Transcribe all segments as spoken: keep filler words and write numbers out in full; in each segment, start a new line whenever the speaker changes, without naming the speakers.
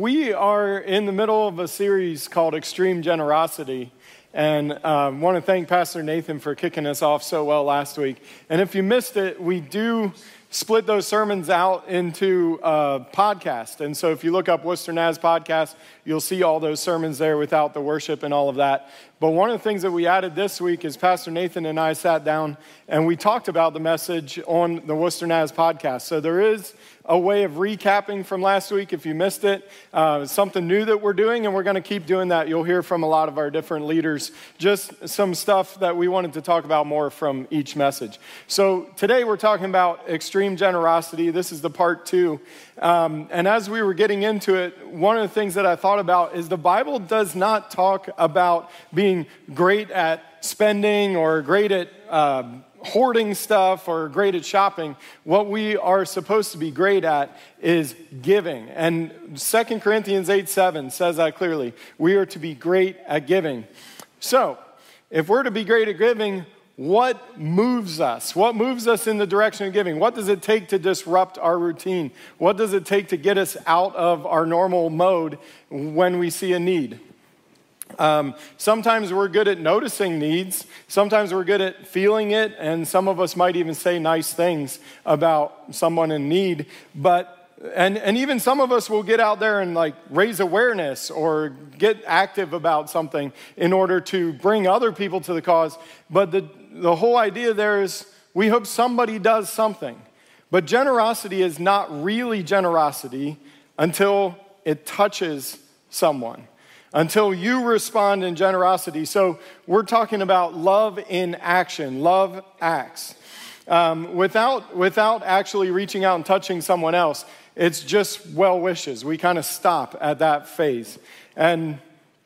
We are in the middle of a series called Extreme Generosity, and I um, want to thank Pastor Nathan for kicking us off so well last week. And if you missed it, we do split those sermons out into a podcast. And so if you look up Worcester Naz podcast, you'll see all those sermons there without the worship and all of that. But one of the things that we added this week is Pastor Nathan and I sat down and we talked about the message on the Worcester Naz podcast. So there is a way of recapping from last week if you missed it. Uh, something new that we're doing, and we're going to keep doing that. You'll hear from a lot of our different leaders, just some stuff that we wanted to talk about more from each message. So today we're talking about extreme generosity. This is the part two. Um, and as we were getting into it, one of the things that I thought about is the Bible does not talk about being great at spending or great at uh, hoarding stuff or great at shopping. What we are supposed to be great at is giving. And Second Corinthians eight seven says that clearly. We are to be great at giving. So, if we're to be great at giving, what moves us? What moves us in the direction of giving? What does it take to disrupt our routine? What does it take to get us out of our normal mode when we see a need? Um, sometimes we're good at noticing needs. Sometimes we're good at feeling it, and some of us might even say nice things about someone in need. But and and even some of us will get out there and like raise awareness or get active about something in order to bring other people to the cause. But the the whole idea there is we hope somebody does something. But generosity is not really generosity until it touches someone. Until you respond in generosity. So we're talking about love in action. Love acts. Um, without, without actually reaching out and touching someone else, it's just well wishes. We kind of stop at that phase. And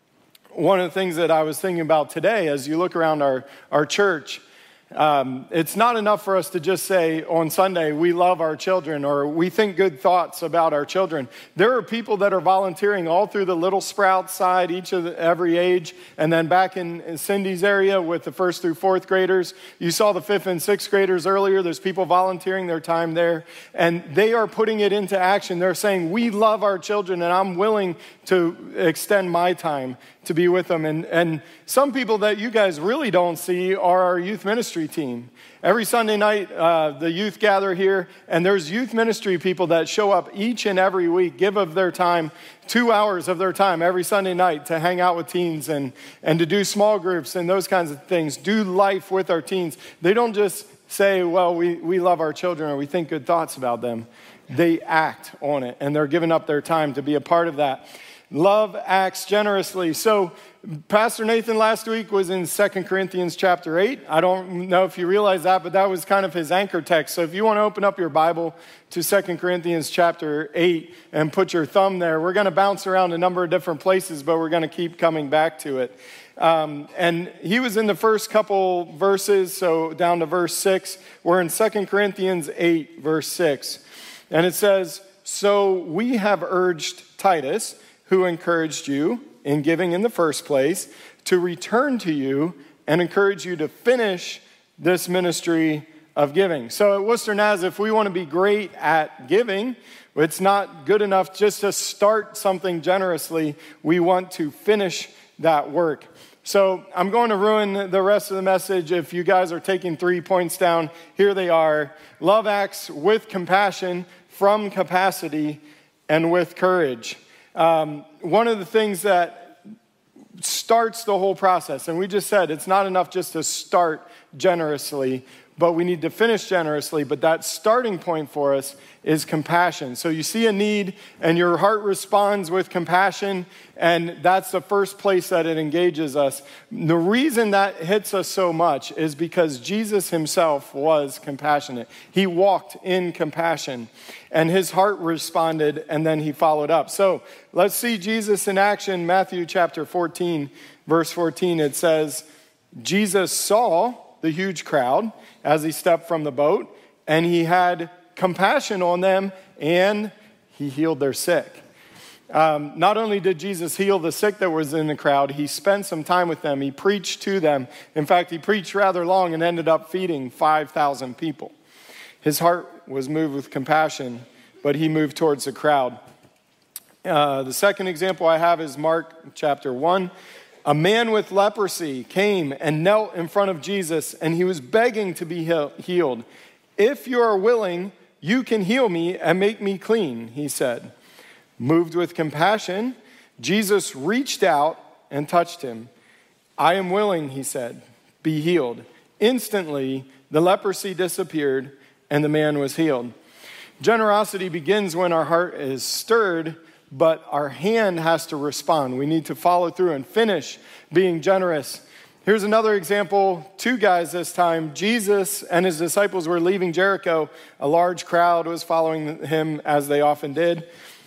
one of the things that I was thinking about today, as you look around our, our church, Um, it's not enough for us to just say on Sunday, we love our children or we think good thoughts about our children. There are people that are volunteering all through the Little Sprout side, each of the, every age, and then back in, in Cindy's area with the first through fourth graders. You saw the fifth and sixth graders earlier. There's people volunteering their time there, and they are putting it into action. They're saying, we love our children, and I'm willing to extend my time to be with them. And, and some people that you guys really don't see are our youth ministry team. Every Sunday night, uh, the youth gather here, and there's youth ministry people that show up each and every week, give of their time, two hours of their time every Sunday night to hang out with teens and, and to do small groups and those kinds of things, do life with our teens. They don't just say, well, we, we love our children or we think good thoughts about them. They act on it, and they're giving up their time to be a part of that. Love acts generously. So Pastor Nathan last week was in Second Corinthians chapter eight. I don't know if you realize that, but that was kind of his anchor text. So if you want to open up your Bible to Second Corinthians chapter eight and put your thumb there, we're going to bounce around a number of different places, but we're going to keep coming back to it. Um, and he was in the first couple verses, so down to verse six. We're in Second Corinthians eight, verse six. And it says, so we have urged Titus, who encouraged you in giving in the first place, to return to you and encourage you to finish this ministry of giving. So at Worcester Naz, if we want to be great at giving, it's not good enough just to start something generously. We want to finish that work. So I'm going to ruin the rest of the message. If you guys are taking three points down, here they are. Love acts with compassion, from capacity, and with courage. Um, one of the things that starts the whole process, and we just said it's not enough just to start generously, but we need to finish generously. But that starting point for us is compassion. So you see a need and your heart responds with compassion, and that's the first place that it engages us. The reason that hits us so much is because Jesus himself was compassionate. He walked in compassion, and his heart responded, and then he followed up. So let's see Jesus in action. Matthew chapter fourteen, verse fourteen, it says, Jesus saw the huge crowd as he stepped from the boat, and he had compassion on them, and he healed their sick. Um, not only did Jesus heal the sick that was in the crowd, he spent some time with them. He preached to them. In fact, he preached rather long and ended up feeding five thousand people. His heart was moved with compassion, but he moved towards the crowd. Uh, the second example I have is Mark chapter one. A man with leprosy came and knelt in front of Jesus, and he was begging to be healed. If you are willing, you can heal me and make me clean, he said. Moved with compassion, Jesus reached out and touched him. I am willing, he said, be healed. Instantly, the leprosy disappeared and the man was healed. Generosity begins when our heart is stirred, but our hand has to respond. We need to follow through and finish being generous. Here's another example, two guys this time. Jesus and his disciples were leaving Jericho. A large crowd was following him, as they often did.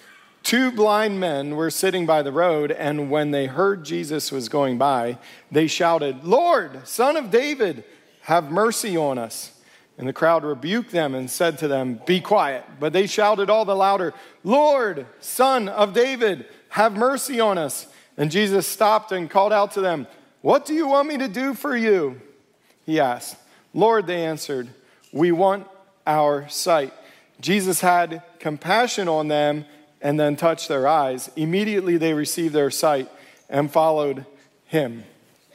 Two blind men were sitting by the road, and when they heard Jesus was going by, they shouted, "Lord, Son of David, have mercy on us." And the crowd rebuked them and said to them, "Be quiet." But they shouted all the louder, "Lord, Son of David, have mercy on us." And Jesus stopped and called out to them, "What do you want me to do for you?" He asked. "Lord," they answered, "we want our sight." Jesus had compassion on them and then touched their eyes. Immediately they received their sight and followed him.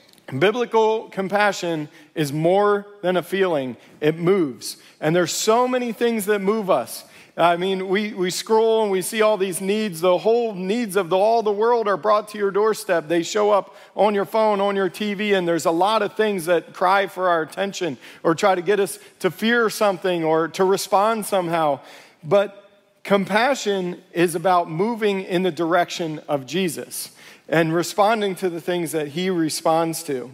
Biblical compassion is more than a feeling. It moves. And there's so many things that move us. I mean, we, we scroll and we see all these needs. The whole needs of the, all the world are brought to your doorstep. They show up on your phone, on your T V, and there's a lot of things that cry for our attention or try to get us to fear something or to respond somehow. But compassion is about moving in the direction of Jesus and responding to the things that he responds to.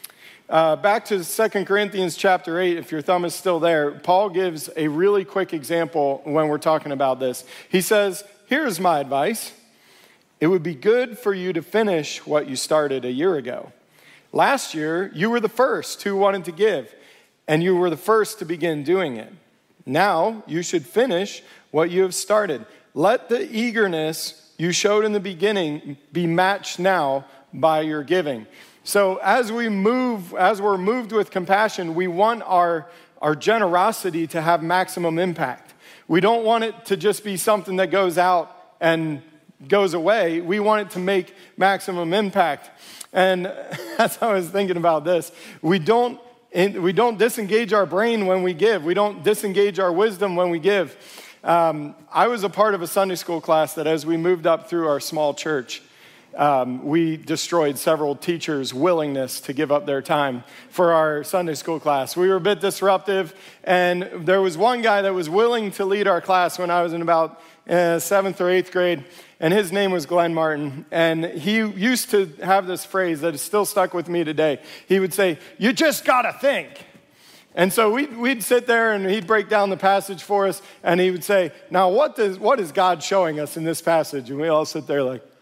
Uh, back to Second Corinthians chapter eight, if your thumb is still there, Paul gives a really quick example when we're talking about this. He says, "Here's my advice. It would be good for you to finish what you started a year ago. Last year, you were the first who wanted to give, and you were the first to begin doing it. Now, you should finish what you have started. Let the eagerness you showed in the beginning be matched now by your giving." So as we move, as we're moved with compassion, we want our, our generosity to have maximum impact. We don't want it to just be something that goes out and goes away. We want it to make maximum impact. And as I was thinking about this, we don't, we don't disengage our brain when we give. We don't disengage our wisdom when we give. Um, I was a part of a Sunday school class that as we moved up through our small church, um, we destroyed several teachers' willingness to give up their time for our Sunday school class. We were a bit disruptive, and there was one guy that was willing to lead our class when I was in about uh, seventh or eighth grade, and his name was Glenn Martin. And he used to have this phrase that is still stuck with me today. He would say, "You just gotta think." And so we'd, we'd sit there and he'd break down the passage for us, and he would say, "Now what does what is God showing us in this passage?" And we all sit there like,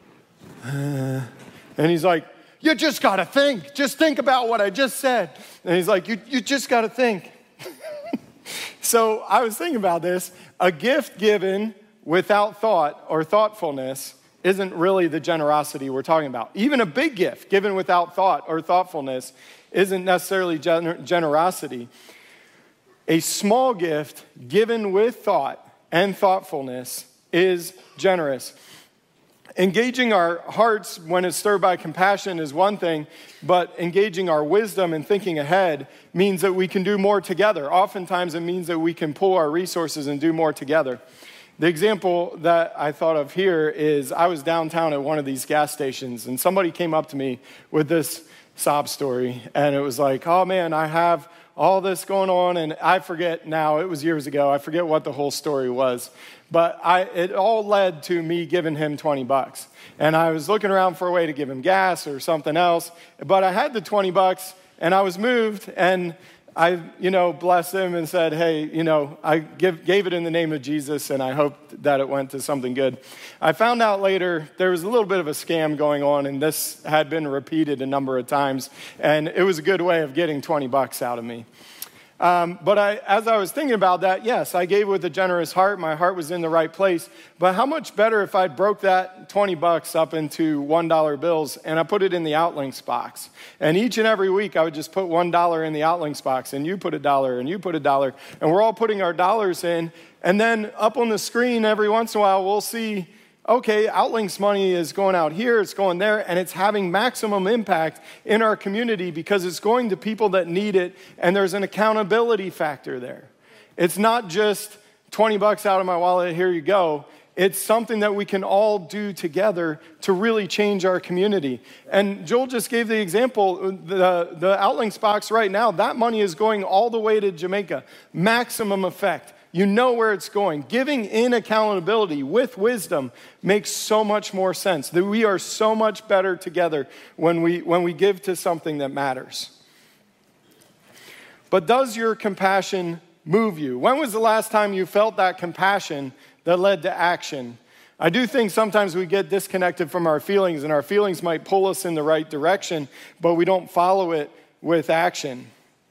uh, and he's like, "You just got to think. Just think about what I just said." And he's like, you, you just got to think. So I was thinking about this. A gift given without thought or thoughtfulness isn't really the generosity we're talking about. Even a big gift given without thought or thoughtfulness isn't necessarily gener- generosity. A small gift given with thought and thoughtfulness is generous. Engaging our hearts when it's stirred by compassion is one thing, but engaging our wisdom and thinking ahead means that we can do more together. Oftentimes it means that we can pool our resources and do more together. The example that I thought of here is I was downtown at one of these gas stations, and somebody came up to me with this sob story, and it was like, "Oh man, I have all this going on," and I forget now, it was years ago, I forget what the whole story was, but I, it all led to me giving him twenty bucks, and I was looking around for a way to give him gas or something else, but I had the twenty bucks, and I was moved, and I, you know, blessed him and said, "Hey, you know, I give, gave it in the name of Jesus, and I hope that it went to something good." I found out later there was a little bit of a scam going on, and this had been repeated a number of times, and it was a good way of getting twenty bucks out of me. Um, but I, as I was thinking about that, yes, I gave with a generous heart. My heart was in the right place. But how much better if I broke that twenty bucks up into one dollar bills and I put it in the Outlinks box. And each and every week I would just put one dollar in the Outlinks box, and you put a dollar, and you put a dollar. And we're all putting our dollars in. And then up on the screen every once in a while we'll see okay, Outlinks money is going out here, it's going there, and it's having maximum impact in our community because it's going to people that need it, and there's an accountability factor there. It's not just twenty bucks out of my wallet, here you go. It's something that we can all do together to really change our community. And Joel just gave the example, the, the Outlinks box right now, that money is going all the way to Jamaica. Maximum effect. You know where it's going. Giving in accountability with wisdom makes so much more sense. That we are so much better together when we, when we give to something that matters. But does your compassion move you? When was the last time you felt that compassion that led to action? I do think sometimes we get disconnected from our feelings, and our feelings might pull us in the right direction, but we don't follow it with action.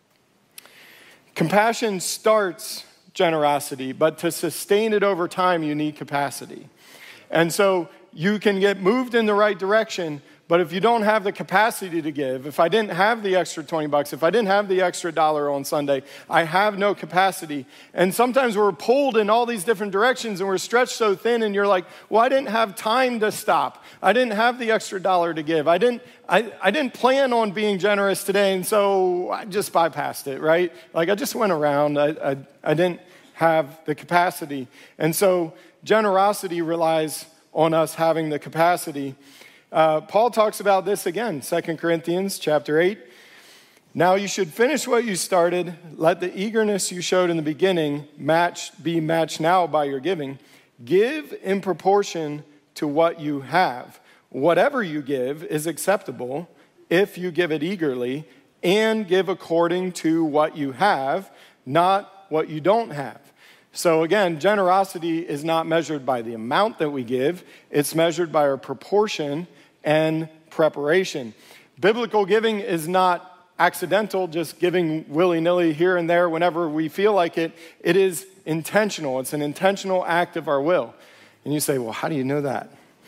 Compassion starts generosity, but to sustain it over time, you need capacity. And so you can get moved in the right direction, but if you don't have the capacity to give, if I didn't have the extra twenty bucks, if I didn't have the extra dollar on Sunday, I have no capacity. And sometimes we're pulled in all these different directions and we're stretched so thin and you're like, well, I didn't have time to stop. I didn't have the extra dollar to give. I didn't, I, I didn't plan on being generous today, and so I just bypassed it, right? Like I just went around. I, I, I didn't have the capacity. And so generosity relies on us having the capacity. Uh, Paul talks about this again, Second Corinthians chapter eight. Now you should finish what you started. Let the eagerness you showed in the beginning match be matched now by your giving. Give in proportion to what you have. Whatever you give is acceptable if you give it eagerly, and give according to what you have, not what you don't have. So again, generosity is not measured by the amount that we give. It's measured by our proportion and preparation. Biblical giving is not accidental, just giving willy-nilly here and there whenever we feel like it. It is intentional. It's an intentional act of our will. And you say, well, how do you know that?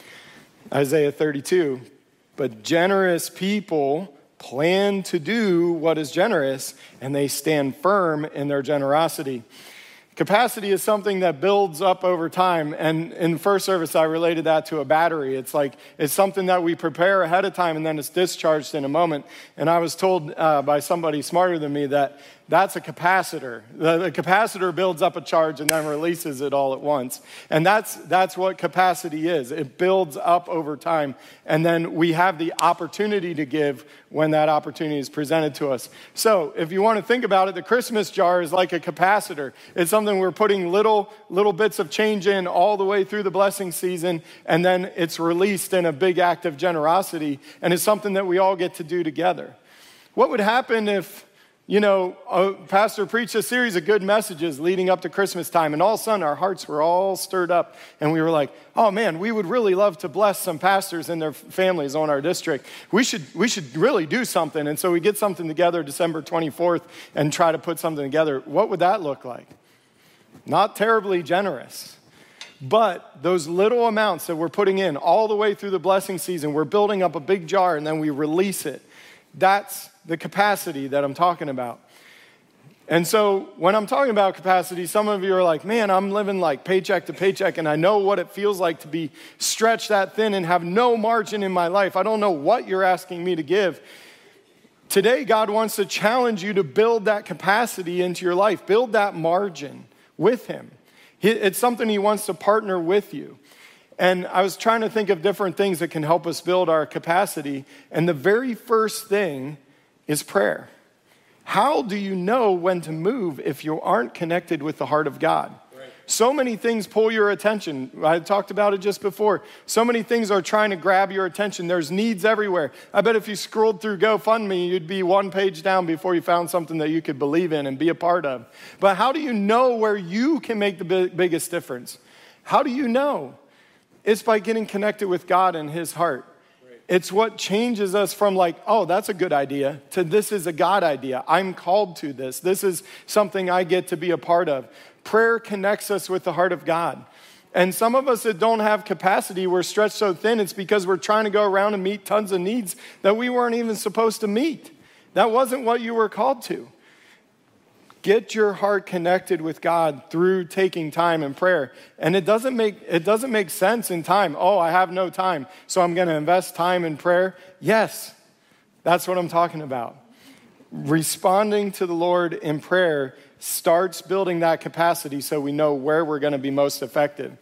Isaiah thirty-two, but generous people plan to do what is generous, and they stand firm in their generosity. Capacity is something that builds up over time. And in the first service, I related that to a battery. It's like, it's something that we prepare ahead of time and then it's discharged in a moment. And I was told uh, by somebody smarter than me that that's a capacitor. The, the capacitor builds up a charge and then releases it all at once. And that's that's what capacity is. It builds up over time. And then we have the opportunity to give when that opportunity is presented to us. So if you want to think about it, the Christmas jar is like a capacitor. It's something we're putting little, little bits of change in all the way through the blessing season, and then it's released in a big act of generosity, and it's something that we all get to do together. What would happen if, you know, a pastor preached a series of good messages leading up to Christmas time, and all of a sudden our hearts were all stirred up, and we were like, oh man, we would really love to bless some pastors and their families on our district. We should we should really do something. And so we get something together December twenty-fourth and try to put something together. What would that look like? Not terribly generous. But those little amounts that we're putting in all the way through the blessing season, we're building up a big jar and then we release it. That's the capacity that I'm talking about. And so when I'm talking about capacity, some of you are like, man, I'm living like paycheck to paycheck, and I know what it feels like to be stretched that thin and have no margin in my life. I don't know what you're asking me to give. Today, God wants to challenge you to build that capacity into your life. Build that margin with him. It's something he wants to partner with you. And I was trying to think of different things that can help us build our capacity. And the very first thing is prayer. How do you know when to move if you aren't connected with the heart of God? Right. So many things pull your attention. I talked about it just before. So many things are trying to grab your attention. There's needs everywhere. I bet if you scrolled through GoFundMe, you'd be one page down before you found something that you could believe in and be a part of. But how do you know where you can make the big, biggest difference? How do you know? It's by getting connected with God and his heart. It's what changes us from like, oh, that's a good idea, to this is a God idea. I'm called to this. This is something I get to be a part of. Prayer connects us with the heart of God. And some of us that don't have capacity, we're stretched so thin, it's because we're trying to go around and meet tons of needs that we weren't even supposed to meet. That wasn't what you were called to. Get your heart connected with God through taking time in prayer. And it doesn't make it doesn't make sense in time. Oh, I have no time, so I'm going to invest time in prayer. Yes, that's what I'm talking about. Responding to the Lord in prayer starts building that capacity so we know where we're going to be most effective.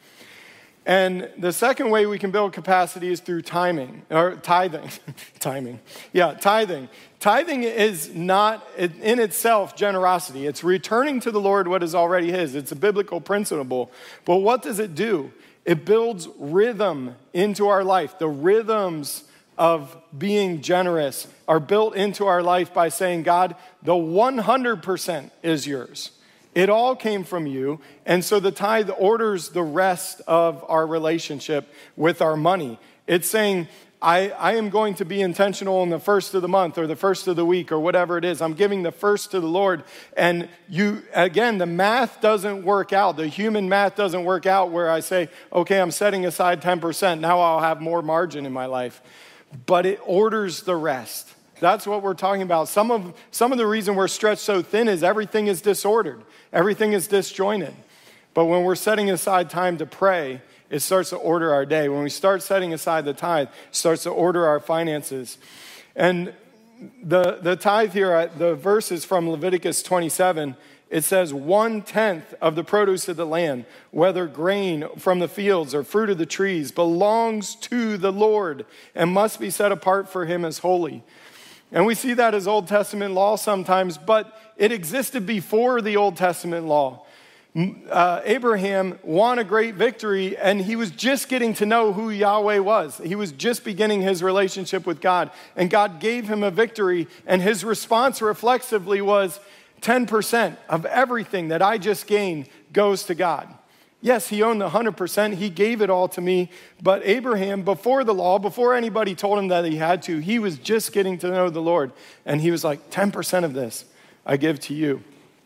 And the second way we can build capacity is through timing, or tithing. timing. Yeah, tithing. Tithing is not in itself generosity. It's returning to the Lord what is already his. It's a biblical principle. But what does it do? It builds rhythm into our life. The rhythms of being generous are built into our life by saying, God, the one hundred percent is yours. It all came from you. And so the tithe orders the rest of our relationship with our money. It's saying, I, I am going to be intentional in the first of the month or the first of the week or whatever it is. I'm giving the first to the Lord. And you, again, the math doesn't work out. The human math doesn't work out where I say, okay, I'm setting aside ten percent. Now I'll have more margin in my life. But it orders the rest. That's what we're talking about. Some of, some of the reason we're stretched so thin is everything is disordered. Everything is disjointed. But when we're setting aside time to pray, it starts to order our day. When we start setting aside the tithe, it starts to order our finances. And the, the tithe here, the verse is from Leviticus twenty-seven. It says, one-tenth of the produce of the land, whether grain from the fields or fruit of the trees, belongs to the Lord and must be set apart for him as holy. And we see that as Old Testament law sometimes, but it existed before the Old Testament law. Uh, Abraham won a great victory, and he was just getting to know who Yahweh was. He was just beginning his relationship with God, and God gave him a victory, and his response reflexively was, ten percent of everything that I just gained goes to God. Yes, he owned one hundred percent. He gave it all to me. But Abraham, before the law, before anybody told him that he had to, he was just getting to know the Lord. And he was like, ten percent of this I give to you.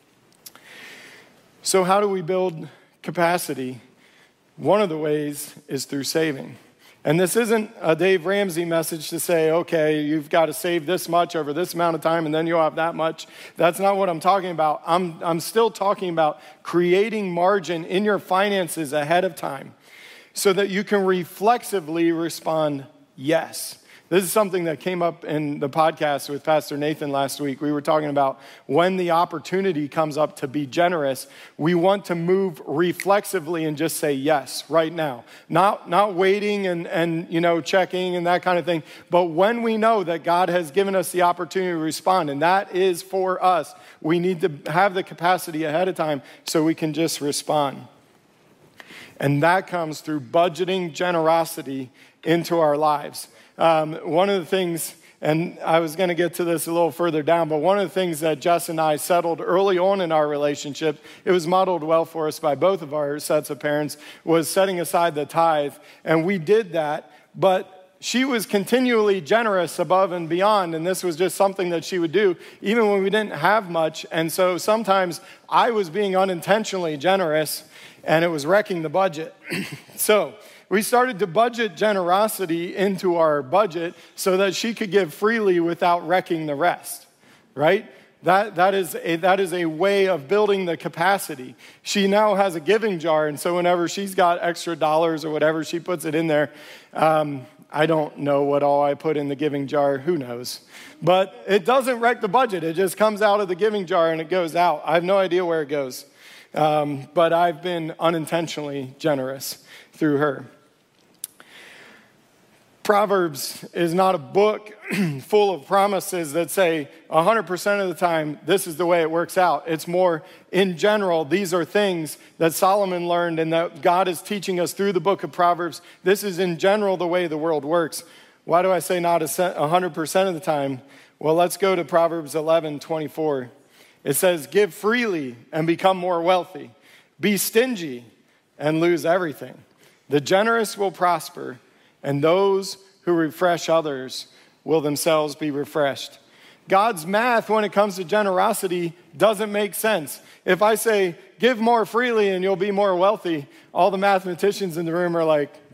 So how do we build capacity? One of the ways is through saving. And this isn't a Dave Ramsey message to say, okay, you've got to save this much over this amount of time and then you'll have that much. That's not what I'm talking about. I'm, I'm still talking about creating margin in your finances ahead of time so that you can reflexively respond yes. This is something that came up in the podcast with Pastor Nathan last week. We were talking about when the opportunity comes up to be generous, we want to move reflexively and just say yes right now. Not, not waiting and, and you know checking and that kind of thing, but when we know that God has given us the opportunity to respond, and that is for us, we need to have the capacity ahead of time so we can just respond. And that comes through budgeting generosity into our lives. Um, one of the things, and I was going to get to this a little further down, but one of the things that Jess and I settled early on in our relationship, it was modeled well for us by both of our sets of parents, was setting aside the tithe. And we did that, but she was continually generous above and beyond, and this was just something that she would do even when we didn't have much. And so sometimes I was being unintentionally generous, and it was wrecking the budget. So we started to budget generosity into our budget so that she could give freely without wrecking the rest, right? That, that, is a, that is a way of building the capacity. She now has a giving jar, and so whenever she's got extra dollars or whatever, she puts it in there. Um, I don't know what all I put in the giving jar. Who knows? But it doesn't wreck the budget. It just comes out of the giving jar and it goes out. I have no idea where it goes. Um, but I've been unintentionally generous through her. Proverbs is not a book full of promises that say one hundred percent of the time, this is the way it works out. It's more, in general, these are things that Solomon learned and that God is teaching us through the book of Proverbs. This is, in general, the way the world works. Why do I say not one hundred percent of the time? Well, let's go to Proverbs eleven twenty-four. It says, give freely and become more wealthy. Be stingy and lose everything. The generous will prosper, and those who refresh others will themselves be refreshed. God's math when it comes to generosity doesn't make sense. If I say, give more freely and you'll be more wealthy, all the mathematicians in the room are like, nope,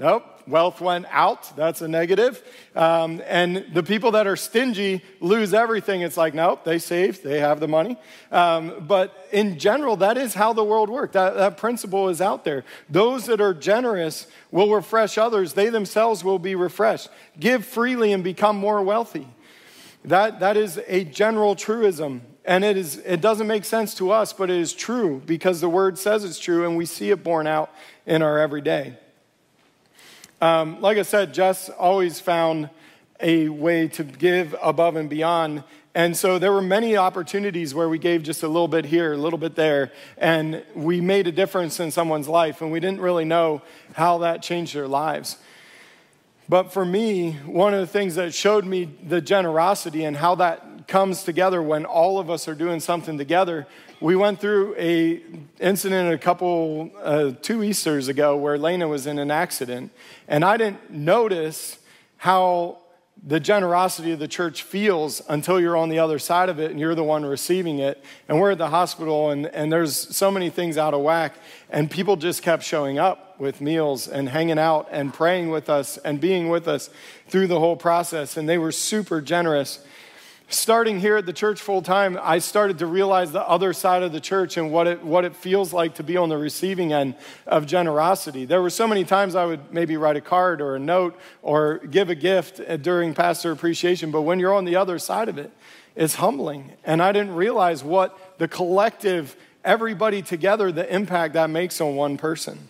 wealth went out. That's a negative. Um, and the people that are stingy lose everything. It's like, nope, they saved, they have the money. Um, but in general, that is how the world works. That, that principle is out there. Those that are generous will refresh others. They themselves will be refreshed. Give freely and become more wealthy. That, that is a general truism. And it is it doesn't make sense to us, but it is true because the word says it's true and we see it borne out in our everyday. Um, like I said, Jess always found a way to give above and beyond. And so there were many opportunities where we gave just a little bit here, a little bit there, and we made a difference in someone's life, and we didn't really know how that changed their lives. But for me, one of the things that showed me the generosity and how that comes together when all of us are doing something together, we went through a incident a couple, uh, two Easters ago where Lena was in an accident. And I didn't notice how the generosity of the church feels until you're on the other side of it and you're the one receiving it. And we're at the hospital and, and there's so many things out of whack. And people just kept showing up with meals and hanging out and praying with us and being with us through the whole process. And they were super generous. Starting here at the church full time, I started to realize the other side of the church and what it what it feels like to be on the receiving end of generosity. There were so many times I would maybe write a card or a note or give a gift during pastor appreciation, but when you're on the other side of it, it's humbling. And I didn't realize what the collective, everybody together, the impact that makes on one person.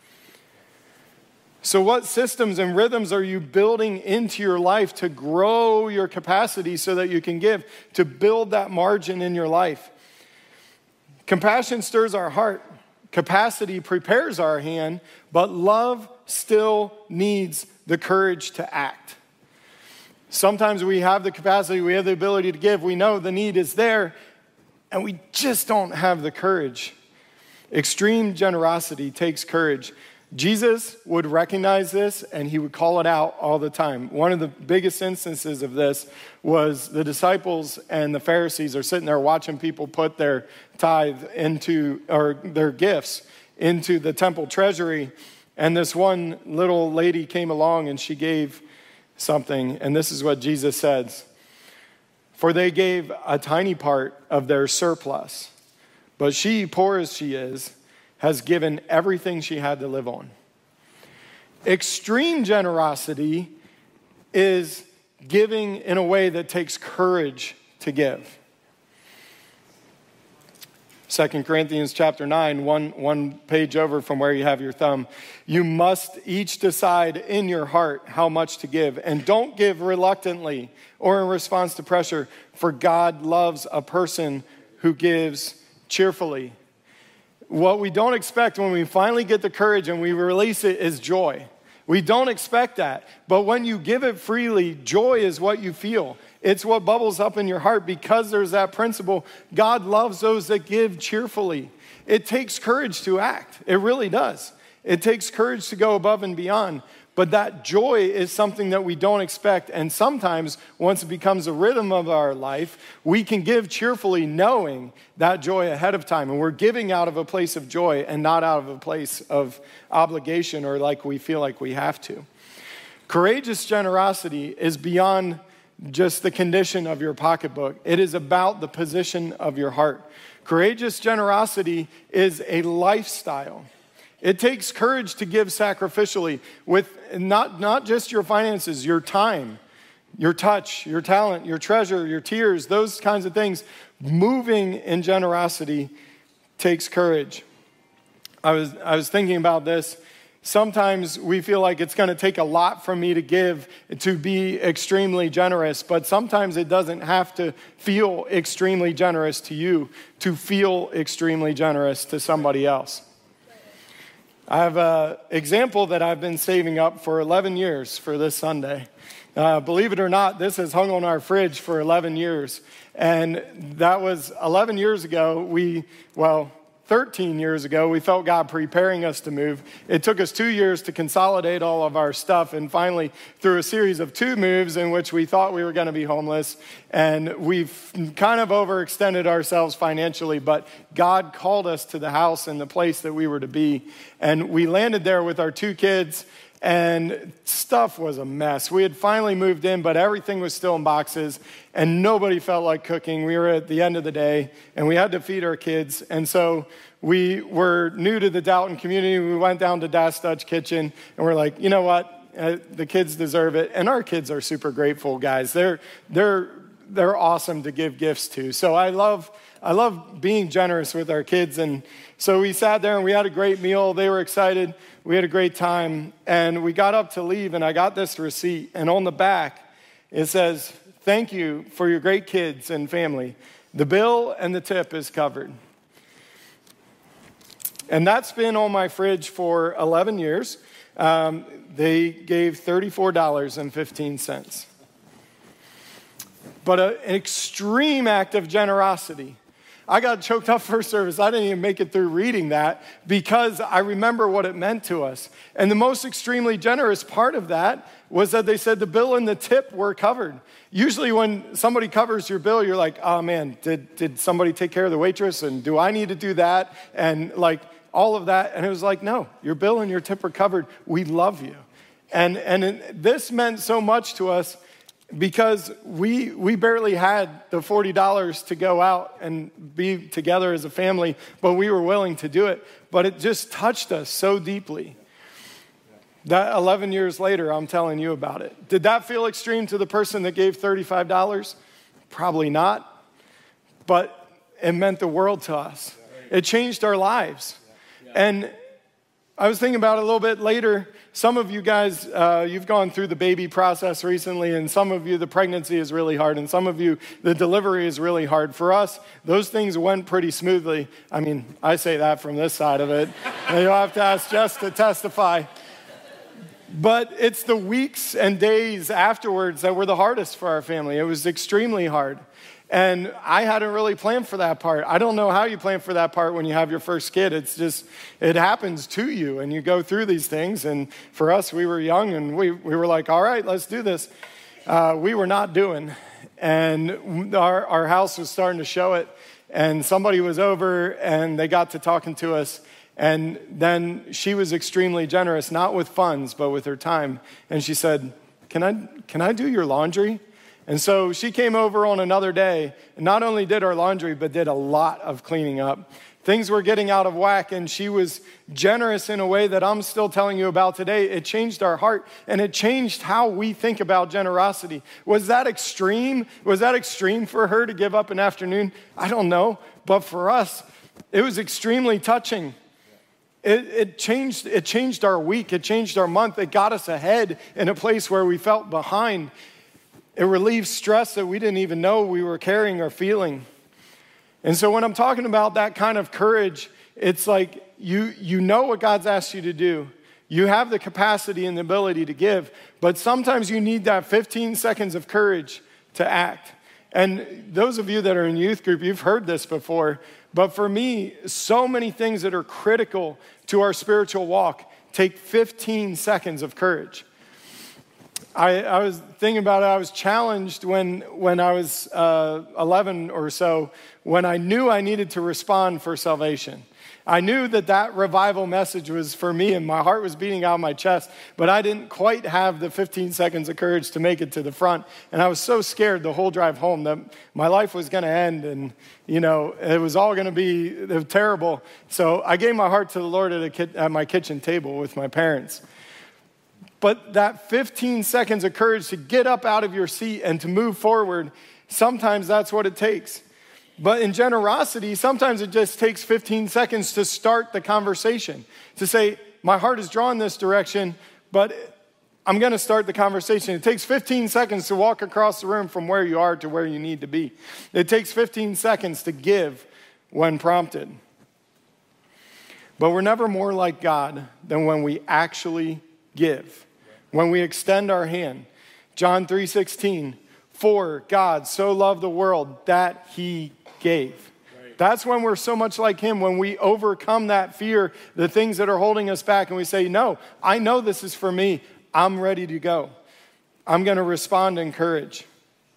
So what systems and rhythms are you building into your life to grow your capacity so that you can give, to build that margin in your life? Compassion stirs our heart. Capacity prepares our hand, but love still needs the courage to act. Sometimes we have the capacity, we have the ability to give, we know the need is there, and we just don't have the courage. Extreme generosity takes courage. Jesus would recognize this and he would call it out all the time. One of the biggest instances of this was the disciples and the Pharisees are sitting there watching people put their tithe into, or their gifts into the temple treasury. And this one little lady came along and she gave something. And this is what Jesus says. For they gave a tiny part of their surplus, but she, poor as she is, has given everything she had to live on. Extreme generosity is giving in a way that takes courage to give. Second Corinthians chapter nine, one, one page over from where you have your thumb. You must each decide in your heart how much to give. And don't give reluctantly or in response to pressure, for God loves a person who gives cheerfully. What we don't expect when we finally get the courage and we release it is joy. We don't expect that. But when you give it freely, joy is what you feel. It's what bubbles up in your heart because there's that principle. God loves those that give cheerfully. It takes courage to act. It really does. It takes courage to go above and beyond. But that joy is something that we don't expect. And sometimes, once it becomes a rhythm of our life, we can give cheerfully knowing that joy ahead of time. And we're giving out of a place of joy and not out of a place of obligation or like we feel like we have to. Courageous generosity is beyond just the condition of your pocketbook. It is about the position of your heart. Courageous generosity is a lifestyle. It takes courage to give sacrificially with not, not just your finances, your time, your touch, your talent, your treasure, your tears, those kinds of things. Moving in generosity takes courage. I was, I was thinking about this. Sometimes we feel like it's going to take a lot from me to give to be extremely generous, but sometimes it doesn't have to feel extremely generous to you to feel extremely generous to somebody else. I have an example that I've been saving up for eleven years for this Sunday. Uh, believe it or not, this has hung on our fridge for eleven years. And that was eleven years ago. We, well, thirteen years ago, we felt God preparing us to move. It took us two years to consolidate all of our stuff. And finally, through a series of two moves in which we thought we were going to be homeless, and we've kind of overextended ourselves financially, but God called us to the house and the place that we were to be. And we landed there with our two kids and stuff was a mess. We had finally moved in, but everything was still in boxes, and nobody felt like cooking. We were at the end of the day, and we had to feed our kids. And so we were new to the Dalton community. We went down to Das Dutch Kitchen, and we're like, you know what? Uh, the kids deserve it. And our kids are super grateful, guys. They're they're they're awesome to give gifts to. So I love I love being generous with our kids. And so we sat there and we had a great meal. They were excited. We had a great time. And we got up to leave, and I got this receipt. And on the back, it says, "Thank you for your great kids and family. The bill and the tip is covered." And that's been on my fridge for eleven years. Um, they gave thirty-four dollars and fifteen cents. But a, an extreme act of generosity. I got choked up first service. I didn't even make it through reading that because I remember what it meant to us. And the most extremely generous part of that was that they said the bill and the tip were covered. Usually when somebody covers your bill, you're like, oh man, did, did somebody take care of the waitress? And do I need to do that? And like all of that. And it was like, no, your bill and your tip are covered. We love you. And, and it, this meant so much to us because we we barely had the forty dollars to go out and be together as a family, but we were willing to do it. But it just touched us so deeply. That eleven years later, I'm telling you about it. Did that feel extreme to the person that gave thirty-five dollars? Probably not. But it meant the world to us. It changed our lives. And I was thinking about it a little bit later. Some of you guys, uh, you've gone through the baby process recently, and some of you, the pregnancy is really hard, and some of you, the delivery is really hard. For us, those things went pretty smoothly. I mean, I say that from this side of it. You'll have to ask Jess to testify. But it's the weeks and days afterwards that were the hardest for our family. It was extremely hard. And I hadn't really planned for that part. I don't know how you plan for that part when you have your first kid. It's just, it happens to you, and you go through these things. And for us, we were young, and we, we were like, all right, let's do this. Uh, we were not doing. And our, our house was starting to show it. And somebody was over, and they got to talking to us. And then she was extremely generous, not with funds, but with her time. And she said, can I, can I do your laundry? And so she came over on another day and not only did our laundry, but did a lot of cleaning up. Things were getting out of whack, and she was generous in a way that I'm still telling you about today. It changed our heart, and it changed how we think about generosity. Was that extreme? Was that extreme for her to give up an afternoon? I don't know. But for us, it was extremely touching. It, it changed, it changed our week. It changed our month. It got us ahead in a place where we felt behind. It relieved stress that we didn't even know we were carrying or feeling. And so when I'm talking about that kind of courage, it's like you, you know what God's asked you to do. You have the capacity and the ability to give, but sometimes you need that fifteen seconds of courage to act. And those of you that are in youth group, you've heard this before, but for me, so many things that are critical to our spiritual walk take fifteen seconds of courage. I, I was thinking about it. I was challenged when, when I was uh, eleven or so, when I knew I needed to respond for salvation. I knew that that revival message was for me, and my heart was beating out of my chest, but I didn't quite have the fifteen seconds of courage to make it to the front. And I was so scared the whole drive home that my life was going to end, and, you know, it was all going to be terrible. So I gave my heart to the Lord at, a ki- at my kitchen table with my parents. But that fifteen seconds of courage to get up out of your seat and to move forward, sometimes that's what it takes. But in generosity, sometimes it just takes fifteen seconds to start the conversation, to say, my heart is drawn this direction, but I'm going to start the conversation. It takes fifteen seconds to walk across the room from where you are to where you need to be. It takes fifteen seconds to give when prompted. But we're never more like God than when we actually give, when we extend our hand. John three sixteen, for God so loved the world that he gave. Right. That's when we're so much like him, when we overcome that fear, the things that are holding us back, and we say, no, I know this is for me. I'm ready to go. I'm going to respond in courage.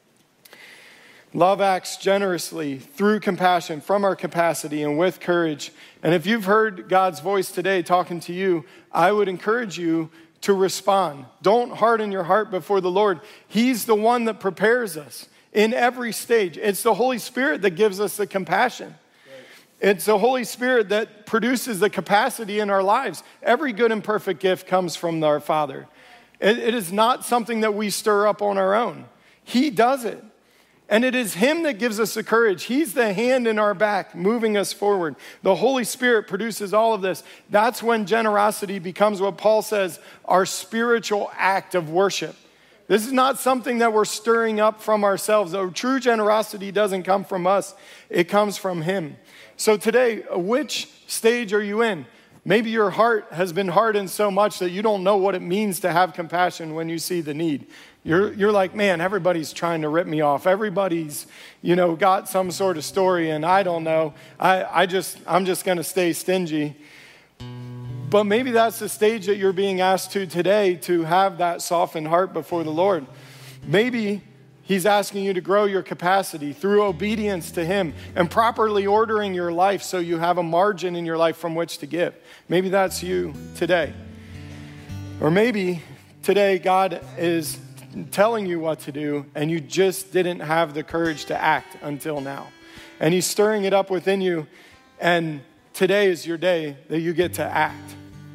Love acts generously through compassion, from our capacity, and with courage. And if you've heard God's voice today talking to you, I would encourage you to respond. Don't harden your heart before the Lord. He's the one that prepares us in every stage. It's the Holy Spirit that gives us the compassion. It's the Holy Spirit that produces the capacity in our lives. Every good and perfect gift comes from our Father. It, it is not something that we stir up on our own. He does it. And it is him that gives us the courage. He's the hand in our back moving us forward. The Holy Spirit produces all of this. That's when generosity becomes what Paul says, our spiritual act of worship. This is not something that we're stirring up from ourselves. Oh, true generosity doesn't come from us. It comes from him. So today, which stage are you in? Maybe your heart has been hardened so much that you don't know what it means to have compassion when you see the need. You're, you're like, man, everybody's trying to rip me off. Everybody's, you know, got some sort of story, and I don't know. I, I just, I'm just going to stay stingy. But maybe that's the stage that you're being asked to today, to have that softened heart before the Lord. Maybe he's asking you to grow your capacity through obedience to him and properly ordering your life so you have a margin in your life from which to give. Maybe that's you today. Or maybe today God is telling you what to do and you just didn't have the courage to act until now. And he's stirring it up within you, and today is your day that you get to act.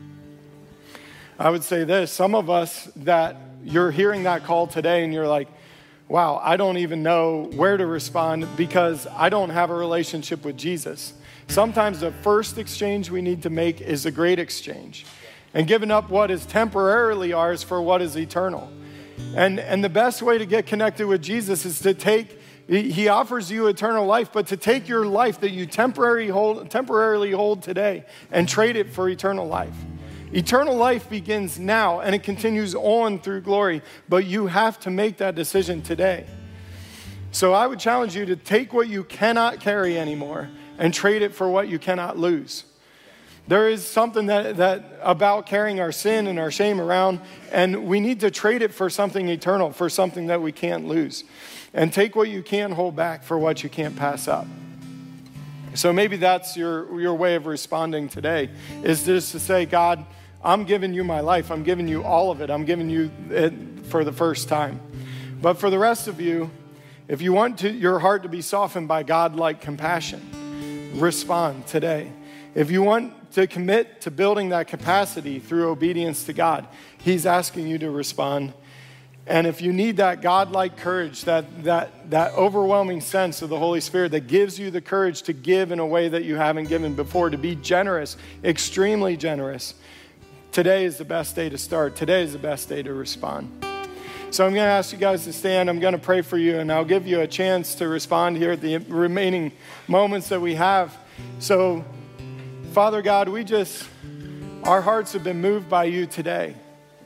I would say this, some of us that you're hearing that call today and you're like, wow, I don't even know where to respond because I don't have a relationship with Jesus. Sometimes the first exchange we need to make is a great exchange, and giving up what is temporarily ours for what is eternal. And, and the best way to get connected with Jesus is to take, he offers you eternal life, but to take your life that you temporarily hold, temporarily hold today and trade it for eternal life. Eternal life begins now and it continues on through glory, but you have to make that decision today. So I would challenge you to take what you cannot carry anymore and trade it for what you cannot lose. There is something that, that about carrying our sin and our shame around, and we need to trade it for something eternal, for something that we can't lose. And take what you can hold back for what you can't pass up. So maybe that's your, your way of responding today, is just to say, God, I'm giving you my life. I'm giving you all of it. I'm giving you it for the first time. But for the rest of you, if you want to, your heart to be softened by God-like compassion, respond today. If you want to commit to building that capacity through obedience to God, he's asking you to respond. And if you need that God-like courage, that, that, that overwhelming sense of the Holy Spirit that gives you the courage to give in a way that you haven't given before, to be generous, extremely generous, today is the best day to start. Today is the best day to respond. So I'm going to ask you guys to stand. I'm going to pray for you, and I'll give you a chance to respond here at the remaining moments that we have. So, Father God, we just, our hearts have been moved by you today.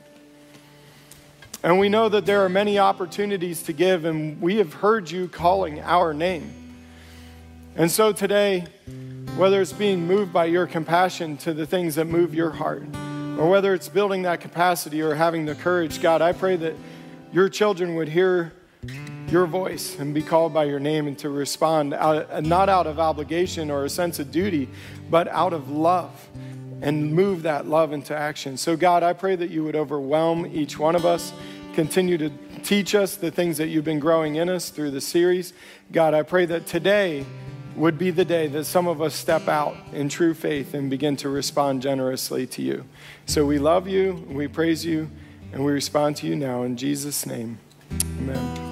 And we know that there are many opportunities to give, and we have heard you calling our name. And so today, whether it's being moved by your compassion to the things that move your heart, or whether it's building that capacity or having the courage, God, I pray that your children would hear your voice and be called by your name and to respond out, not out of obligation or a sense of duty, but out of love, and move that love into action. So God, I pray that you would overwhelm each one of us, continue to teach us the things that you've been growing in us through the series. God, I pray that today would be the day that some of us step out in true faith and begin to respond generously to you. So we love you, we praise you, and we respond to you now in Jesus' name. Amen.